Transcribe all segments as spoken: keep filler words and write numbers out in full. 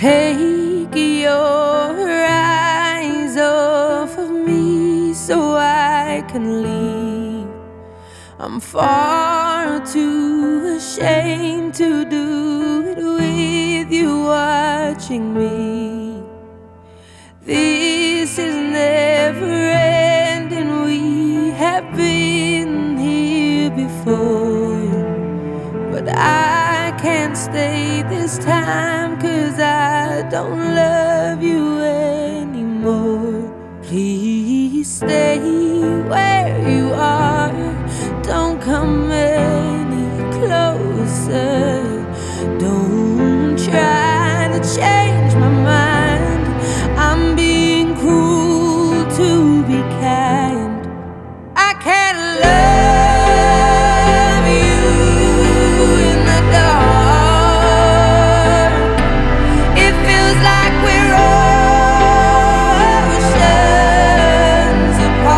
Take your eyes off of me so I can leave. I'm far too ashamed to do it with you watching me. This is never ending, we have been here before. But I can't stay this time, 'cause I don't love you anymore. Please stay where you are, don't come any closer. Don't try to change my mind, I'm being cruel to be kind. I can't love you in the dark. It feels like we're oceans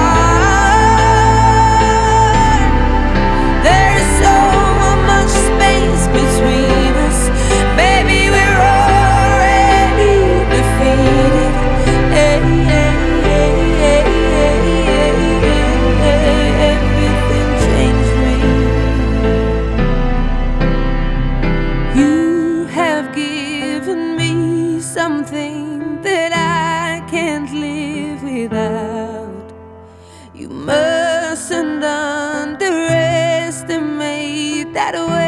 apart. There's so much space between us, baby, we're already defeated. Hey, hey, hey, hey, hey, hey, everything changed me. You have given me something that I can't live without. You mustn't underestimate that way.